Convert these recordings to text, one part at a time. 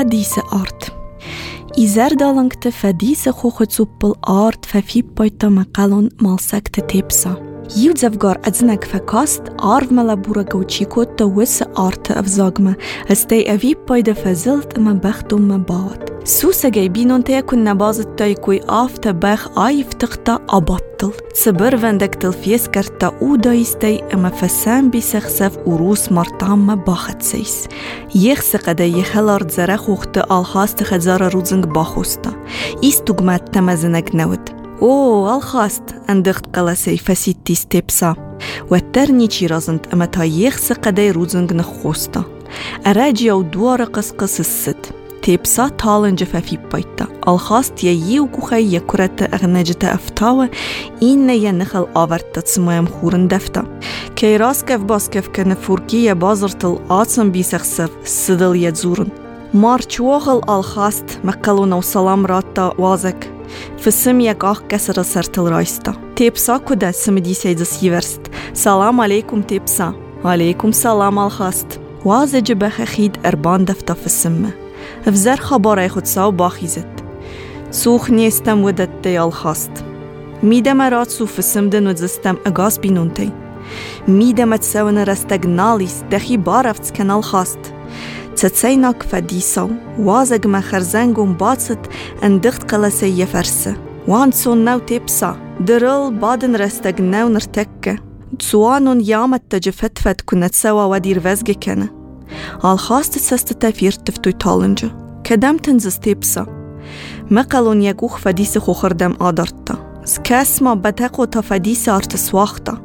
فديس آرت إزار دالنگت فديس خوختصوبل آرت ففيبويتا مقالون مالسكت تيبسا يوزفغار أزنك فكاست عارف ملابورا قوچيكوت وس آرت أفزاغما استي أفيبويدا فزلت ما بختم ما باوت سوسا جايبينون تيكون نبازت تايكوي آفتا باخ آيف تختا أبطل صبر وندك تلفيس كرتا او دايستي اما فسان بيسخسف وروس مرتام ما باخت سيس يخسق دا يخلارد زرخ وقت الخاست خزار روزنگ باخوستا إستوغمات تمزنك نود الخاست اندخت قلسي فسيتي ستيبسا واترني چي رازند اما تا يخسق دا روزنگ نخوستا اراجي او دوار قسقس السد تيبسا تالنج ففي بايتا الخاست ييو كوخي يكرت اغنجت افتاوه این ينخل آورت تسمايم خورن دفتا كي راسكف باسكف كنفوركي بازرت الآتسن بيسخسف السدل يدزورن مارچوغل الخاست مقلونا وسلام راتا وازك فسم يقاق كسر سرتل رايستا تيبسا كودا سمدي سيدس يورست سلام عليكم تيبسا عليكم سلام الخاست وازج بخخيد اربان دفتا فسمه افزر خباري خود ساو باخيزت سوخ نيستم ودت الخاست ميدم رات سو فسمدن وزستم اغاز بينونتي ميدم تساون رستگناليس دخي بارفت كان الخاست تتسيناك فديساو وازق ما خرزنگون باتست اندخت قلسي يفرسه وان سون ناو تيبسا درل بادن رستگناو نرتكه سوانون يامت تجفتفت كنت سوا ودير وزگ كنه الخاست سست تفير تفتوي تالنجا كدام تنزس تيبسا مقالون يقوخ فديس خوخردم آدارتا سكاس ما بتاقو تا فديس ارتسواختا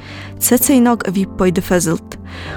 تسيناك اوي بايد فزلت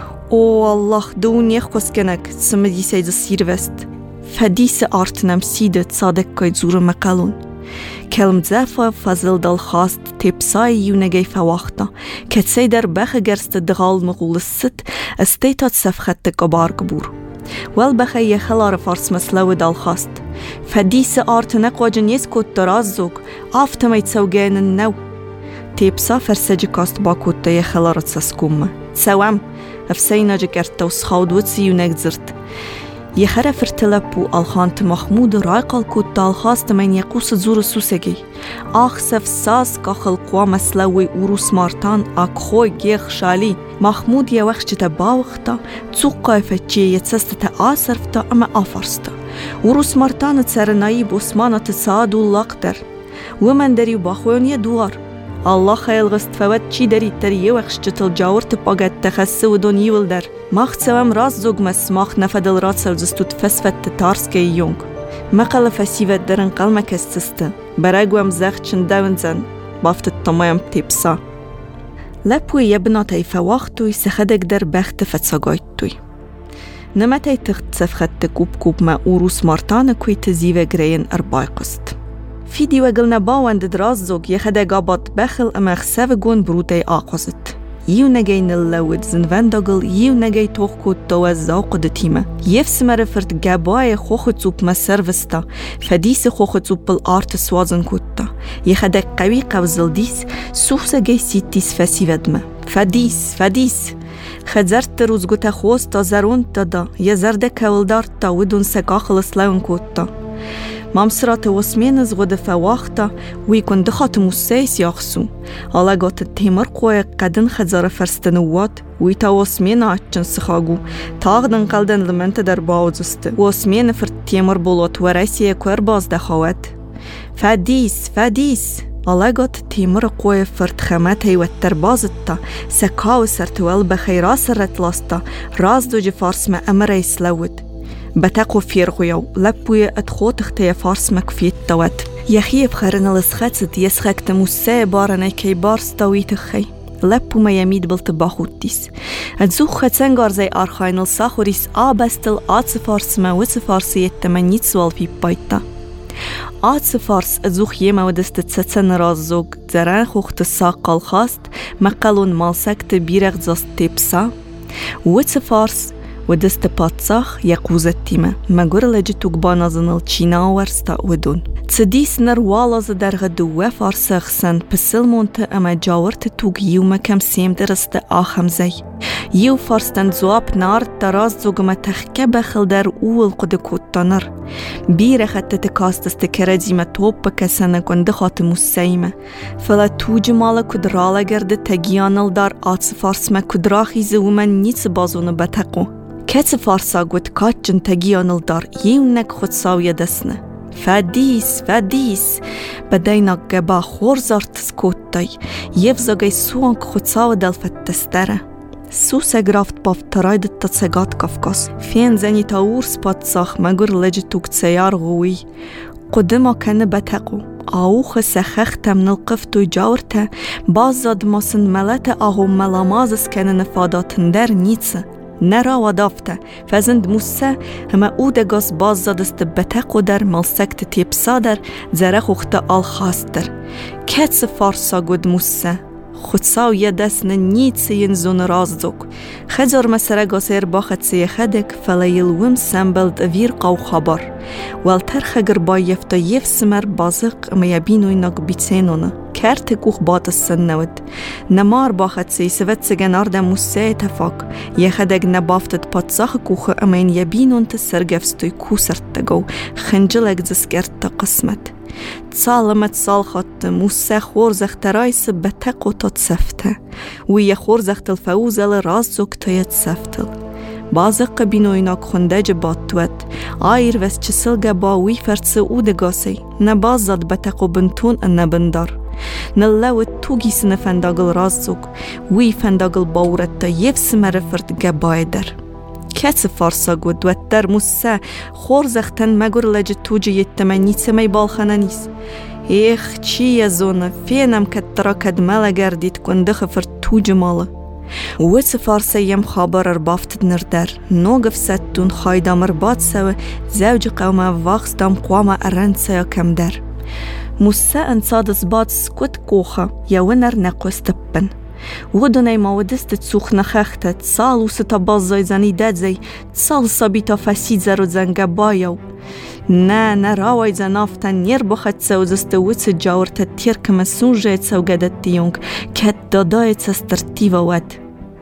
الله دون يخوص كنك سمدي سيد السيروست فديس ارت نمسيدت صادق كاي زور مقالون كلم زافا فزل دال خاست تيبساي يونجي فواختا كتسي در بخ گرست دغال مغول الست استيتات سفخت قبار قبور والبخي يخلار فارس مسلو دال خاست فديس ارت نقواجن يسكوت درازوك آفتما يتسوغين النو تيبسا فرسجي كاست باكوتا يخلارت سسكوم سوام افسينا جكرتا وسخاود وتسي يونك زرت يخرف ارتلبو الخانت محمود رايق الكوت الخاست من يقوس زور سوسجي اخسف ساس كخل قوا مسلوي وروس مارتان اكخوي جيخ شالي محمود يوخشت باوختا تسوقا فتشي يتسست آسرفتا اما آفرستا وروس مارتان تسرناي بوسمانة تساعدو اللاقدر ومن دريو باخوين يدوار الله خيل غست فوت چي داري تري يوخشت الجاور تباقت تخسي ودون يولدر ماخت سوام راز زوگ مس ماخت نفدل رات سلزستو تفسفت تارسكي يونگ مقال فسيوت درن قلمك استست براغوام زخچن داونزن بافت التمايم تيبسا لپوي يبناتي فواختوي سخدك در بخت فتساقايتوي نمتي تخت سفخت كوب ما اوروس مارتان كوي تزيوه گرين ارباي قست فيديو قلنا باوند دراز زوگ يخده قابط بخل اما خسافقون بروتي آقوزت يو نجين اللود زنفندقل يو نجي توخكو توز زوق دتيمة يفس مرفرت جاباي خوختصوب ما سيرفستا فديس خوختصوب بالارت سوازن كوتا يخده قوي قوزل ديس سوفسا جي سيتيس فسي ودما فديس خزرت روزگو تا خوست تا زرون تا دا يزرده كولدار تا ودون سكا خلص لون كوتا مامسرات وسمين زغد فواختا ويكون دخات موسيس ياخسو على قات التمر قوي قدن خزار فرستنوات ويتا وسمين عجن سخاغو تاغدن قلدن لمنت در باوزست وسمين فرت تمر بولات ورسي كور باز دخوات فديس على قات التمر قوي فرت خماتي والتربازتا سكاو سرتوال بخيرا سرت لاستا راز دو جفارس ما امري سلود بتاقو فيرغيو لبوي ادخوت اختي فارس مكفيت توات يخيف خرنا لسخاتت يسخك تموسي بارنا كي بارس تويت خي لبو ما يميد بالتباخوتيس ادزوخ خاتسنگار زي ارخاين الساخوريس آبستل آتسفارس ما وسفارسيت تمنيت سوال في بايتا آتسفارس ادزوخ يما ودست تساتسن رازوغ زران خوخت الساق الخاست مقالون مالسكت بيرغ زاست تيبسا وسفارس ودست باتساخ يقوزتيمة مجور لجتوك بانازن الچينا ورستا ودون تسديس نروالا زدر غدوه فارسخ سن بسلمونت اما جاورت توك يوما كم سيم درست آخم زي يو فارستن زواب نار تراز زوجما تخكى بخل در اول قد كوتانر بير خط تكاست استكردي ما توب كسنة كند خاتم السيمة فلا توج مالا كدرالا گرد تگيانل دار آتس فارس ما كدراخي زومن نيت بازون بتقو كت فارسا گوت كاتجن تگيانل دار يونك خود ساوية دسنه فديس بدينا جبا خورزار تسكوتاي يفزاقي سوانك خود ساوة دلفتستره سوسه گرافت بافتراید تتسگات کافکاس فین زنی تاور سپات ساخ مگر لجتوک تسیار غوی قدما کنه بتقو آوخ سخخته من القفتو جاورته باز زاد ماسن ملت آهو ملامازس کنه نفاداتن در نیتسه نرا ودافته فزند موسه همه او دگاس باز زادست بتقو در ملسکت تیپسا در زرخ اخته آل خواست در کتس فارسا گود موسه خودساو یه دست ننید سین زون رازدوک خزار مسره گاسر باخت سی خدک فلیلوم سنبلد ویر قو خبر والتر خگر با یفتا یف سمر بازق میابینوی نگ بیتسینونه کرت کوخ بات السن نود نمار باخت سی سوت سگنار ده موسه تفاق یه خدک نبافتد پاتساخ کوخ امین یابینون تسرگفستوی کوسرت تگو خنجلک زسکرت تا قسمت تصالمت صال خط موسى خورزخ ترايس بتقو تتسفته ويا خورزخ الفوزل رازوك تيتسفتل بازق بينويناك خندج باتوت آير وس چسلگه با وی فرس اودگاسی نبازد بتقو بنتون النبندار نلوت توگی سنفنداغل رازوك وی فنداغل باورت تا يفس مرفرد گبايدر کس فارسا گود و در موسه خورزختن مگر لجه توجه یتمنی سمی بالخانه نیست ایخ چی یزونه فینم کترا کدمالا گردید کنده خفر توجه ماله ویس فارسا یم خابر اربافتد نردر نوگف ستون خایدام ارباد سوه زوج قومه واقس دام قوامه ارند سیا کم در موسه انصادس باد سکوت کوخه یونر نقوستبن ودنای مودست تسوخ نخخته تصال و ستابازای زنی دادزی تصال صبیتا فسید زرو زنگه بایو نه راوی زنافتن نیر بخد سوزست ویس جاورت تیر کمسون جایت سوگدت دیونگ که دادایت سسترتیو ود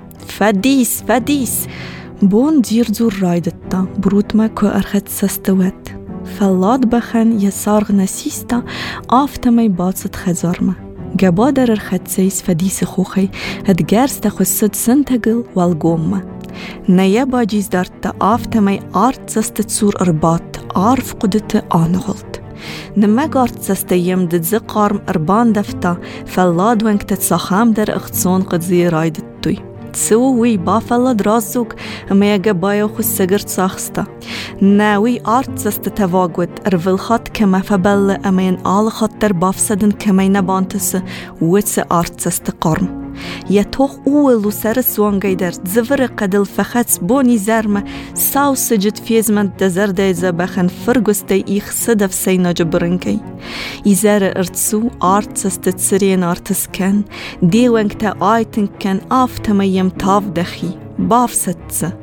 فدیس بون دیر زور رایدت تا بروت ما که ارخت سستوت فلاد بخن یسارغ نسیستا آفتمی بادست خزارمه گبا در ارخدسیس فدیس خوخی هدگرس تخصد سنتگل والگومه نیا باجیز دارت تا آفتمی آرت زست سور اربات عارف قدت آنغلت نمگ آرت زست یم دزی قارم اربان دفتا فلاد ونگ تتساخام در اختصون قدزی رایدت توی تسو وی با فلاد رازوک اما گبایو خو سگرت ساخستا ناوی آرت زست تواگود ارولخات کما فبل امین آل خاطر بافسدن کمی نبانتس ویتس آرت زست قرم یا توخ اولو سر سوانگی در زور قدل فخص بونی زرمه ساو سجد فیزمند دزر دیزه بخن فرگسته ایخ صدف سینا جبرنکی ایزار ارتسو آرت زست تسرین آرتس کن دیوانگ تا آیتن کن آفتمیم تاف دخی بافسدزه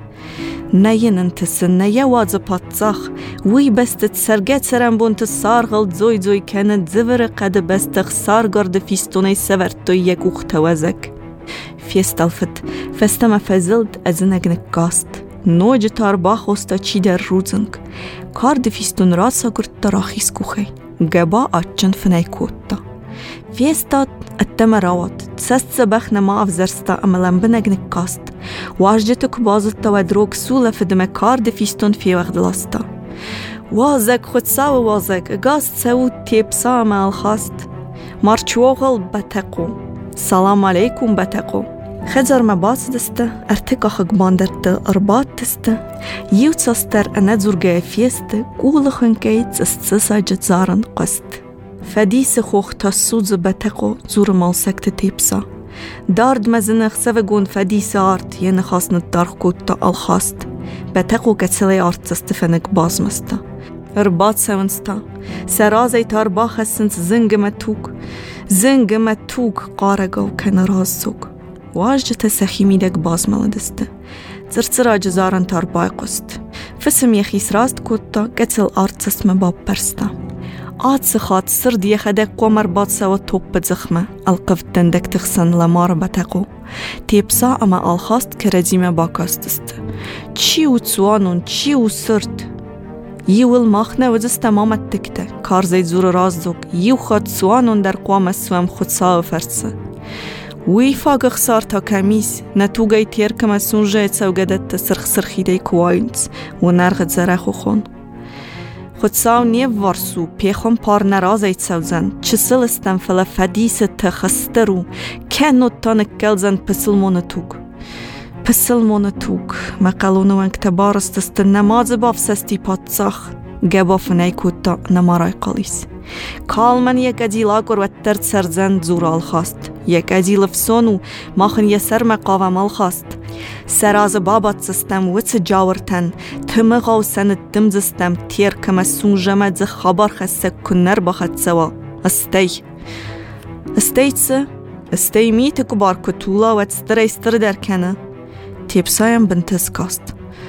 نین انتسن نیا وازه پاتزاخ وی بستت سرگت سرم بونت سارغل زوی کند زور قد بستخ سارگرد فیستونه سورتو یک اختوازک فیستالفت فستم فزلد ازنگ نکاست نوج تارباخ استا چی در روزنگ کارد فیستون راسا گرد تراخیس کوخی گبا آچن فنای کوتا فیستاد اتم راوت تسست سبخن ما افزرستا املن بنگ نکاست واجدتك بازلتا ودروك سولة في دم كارد فيستون في وقت لاستا وازك خود ساو وازك غاست ساو تيبسا مع الخاست مارچوغل بتقو سلام عليكم بتقو خزر ما باس دسته ارتقا خقبان درت ارباط دسته يوتساستر انادزورگه فيست قول خنكيت استسا جتزارن قست فديس خوخ تاسوز بتقو زور مالسكت تيبسا دارد مزنخ سوگون فدیس آرت یه نخواست ندارخ کود تا الخواست بتقو کتسلی آرت زستفنگ بازمستا ارباط سونستا سرازی تارباخ سنس زنگ متوک قارگو کنراز سوگ واجد سخیمی دک بازملدسته زرزرا جزارن تاربای قست فسم یخیس راست کود تا کتسل آرت زستم باب پرستا آتسخات سرد يخدك قمر بات سوا توب زخمة القف دندك تخسن لمار بتقو تيبسا اما الخاست كرديمة باكاستست چي و تسوانون چي و سرد يول ماخنه وزست مامت تكته كار زي زور رازدوك يو خد سوانون در قوام سوام خود ساو فرسه وی فاق خسار تا کمیس نتوگای تیر کم سونجه تسوگدت سرخ سرخی دی کواینت و نرغت زرخو خون خود ساو نیو وارسو پیخون پار نرازای تسوزن چه سلستن فلا فدیس تخسترو کنو تانک گلزن پسل مونتوک مقالونو انکتبارست است نماز بافسستی پاتساخ گباف نیکوتا نمارای قالیس کالمن یک ادیلا گروتر سرزند زورال خواست یک ادیل فسونو ماخن یسر مقاوم الخواست سراز بابات سستم وچ جاورتن تمغاو سند دمزستم تیر کم سونجمد ز خبر خسته کنر بخد سوا استی میت کبار کتولا و استر در کنه تیبسایم بنتس کاست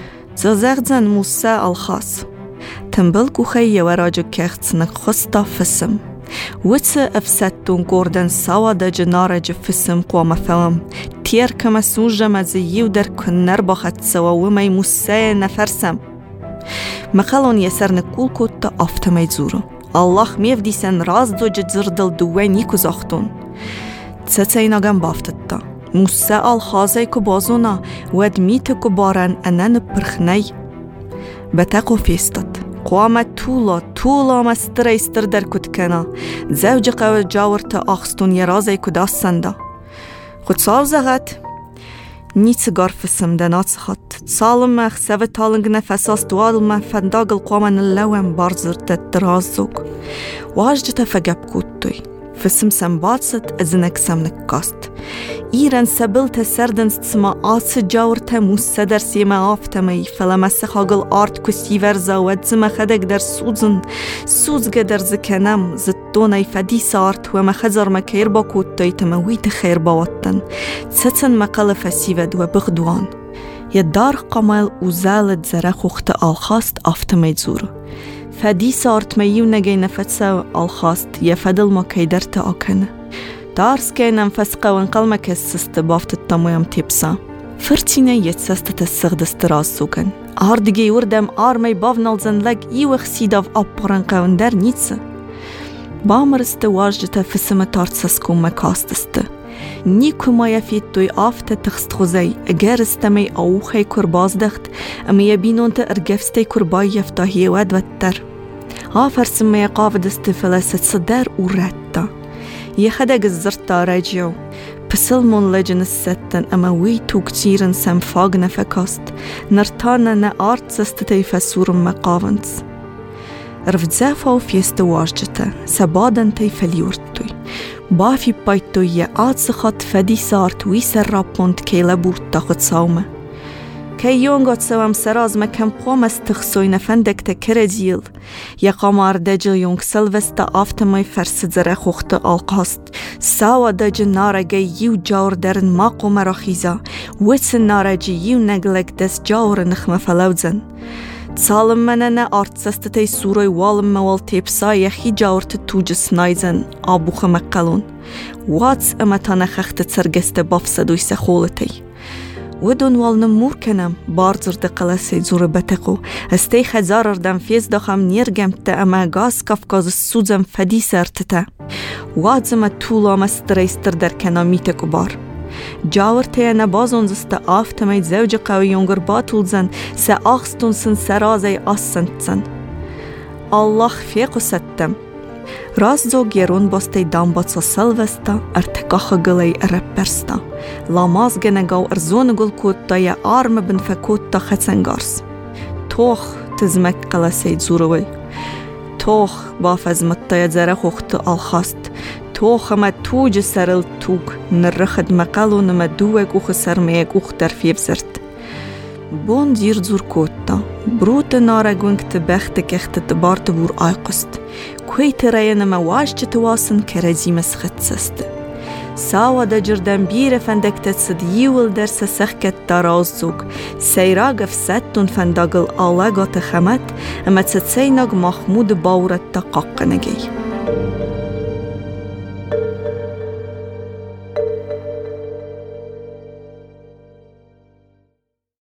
زغزن موسى الخاص تنبلكو خي وراجو كيختنك خستا فسم وتس افستون غوردن سوا دا جنارج فسم قوام فهم تير كما سونجا مزيو در كنر باخت سوا ومي موسى نفرسم مقالون يسر نقول كوتا افتمي زورو الله ميفديسن راز دو جزردل دوين يكو زاختون تسيناغم بافتتا موسى الخازي كبازونا ود ميت كبارن انن برخني بتاقو فيستت قوام طولا مستر در كتكنا زوج قوى جاورت اخستون يرازي كداستندا خود سال زغت نيت غارفسم دنات خط سالم مخ سوى تالنگ نفساس دوال ما فنداغل قوامن اللوم بارزر تدرازوك واجدت فقب كوتوي فسم سنباتست ازنك سمنك كاست ایران سبلت سردن سما آس جاورت موسى در سیما آفتمی فلمس خاگل آرد کسی ورزا و زم خدک در سوزگ در زکنم زدونای فدی سارت و مخزر مکیر با کودتای تمویت خیر باوتن ستن مقال فسیود و بغدوان یدار قمال وزالت زرخ وقت آلخاست آفتمی زورو فدی سارت میو نگی نفتسا آلخاست یفدل ما کیدرت آکنه دارس كينم فسقا ونقلمك السست بافت التمويم تيبسا فرتينا يتسست تسغد استراسوكن آردگي وردم آرمي بافنالزن لگ يوخ سيداف أبرنقا وندر نيتسا بامرست واجدتا فسم تارتسسكو مكاستست نيكو ما يفيتوي آفت تخستخوزي اگرستمي اوخي كربازدخت اما يبينون تأرگفستي كرباي يفتاهي ود وتر آفرسم يقافدست فلست صدر ورتا يخدق الزرطة راجيو بسلمون لجن الستن أما ويتو كتيرن سمفاغنا فكاست نرتانا نارت سستتي فسور مقاونس رفزافو فيست واججتا سبادن تي فليورتوي بافي بايتو يا آتسخات فدي سارت ويسر رابونت كيلا بورتا خد ساومه كي يونغات سوام سراز مكم قوم استخصوي نفندك تكرديل يا قمار دجل يونغ سلفستا آفتماي فرسد زرخ وقت آلقاست ساوا دجل نارجي يو جاور درن ما قوم رخيزا ويتسن نارجي يو نگلك دس جاور نخمة فلوزن سالم مننا آرتسستتي سوروي والم موال تيبسا يخي جاورت توجس نايزن آبوخ مقلون واتس امتانا خخت تسرگست بافسدوي سخولتي ودون والنمور کنم بارزر دقلسي زور بتقو استي خزارر دم فيز دخم نيرگم تا اما گاز کفکاز سوزم فدي سرتتا وادزم طولا مستريستر در کنامیت کبار جاور تيانا بازون زست آفتمي زوج قوي يونگر باتولزن سا آخستون سن سرازي آسنتسن الله فيقو ستم راز زو گرون باستی دامباتسا سلوستا ارتقاخ گلی ارپرستا لاماز گنگاو ارزون گل کوتا یا آرم بن فکوتا خسنگارس توخ تزمک قلسید زوروی توخ بافز مطایا زرخ وقت آلخاست توخ ما توج سرل توگ نرخد مقالو نما دوگ اوخ سرمیگ اوخ در فیبزرد بون دیر زور کوتا بروت نارگونگ تبخت کخت تبارت بور آیقست کوی ترایه نما واج تتواسن که رزیم سخت سست ساوا دا جردن بیر فندک تصدیول در سسخکت ترازوگ سیراغ فستون فنداغل آلگات خمت اما تسیناغ محمود باورت تقاق نگی